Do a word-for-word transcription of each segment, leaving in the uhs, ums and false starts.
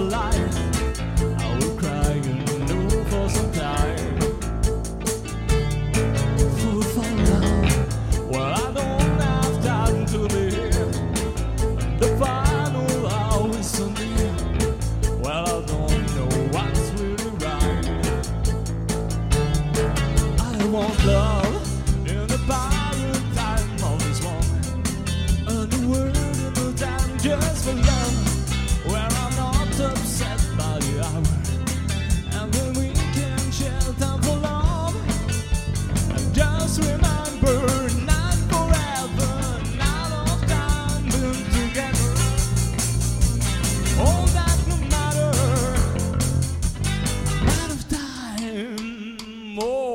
life. I will cry and know for some time. Food for love. Well, I don't have time to be here. The final hour is so near. Well, I don't know what's really right. I want love in the paradigm of this one. A new word in the time just for love, where I'm not upset by the hour, and when we can share time for love. And just remember, not forever, not of time been together. All that no matter, not of time. Oh.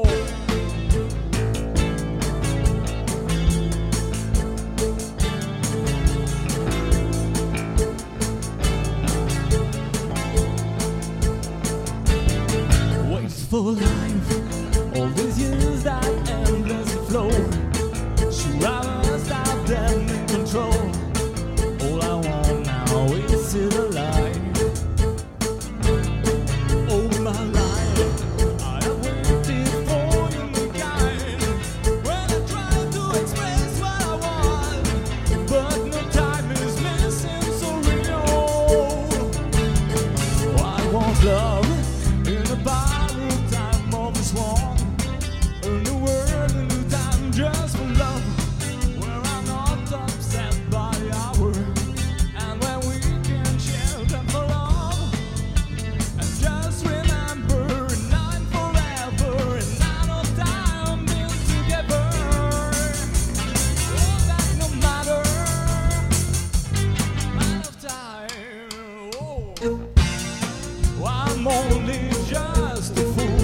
For life, all these years that endlessly flow, should I must have them in control. All I want now is to the light. All my life, I have waited for you to guide. When I try to express what I want, but no time is missing so real. Oh, I want love in a bar. One, a new world, a new time just for love, where I'm not upset by the hour, and when we can share them for love. And just remember, not forever, and not of time been together. Oh, that no matter, not of time. Oh, I'm only just a fool.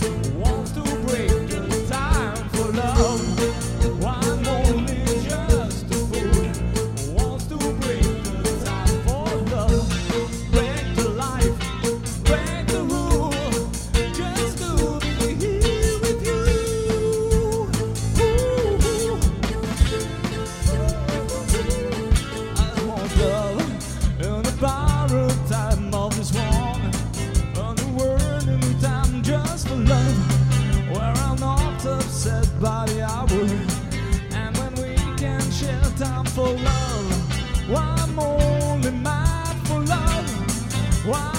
By the hour, and when we can share time for love, why I'm only mad for love. Why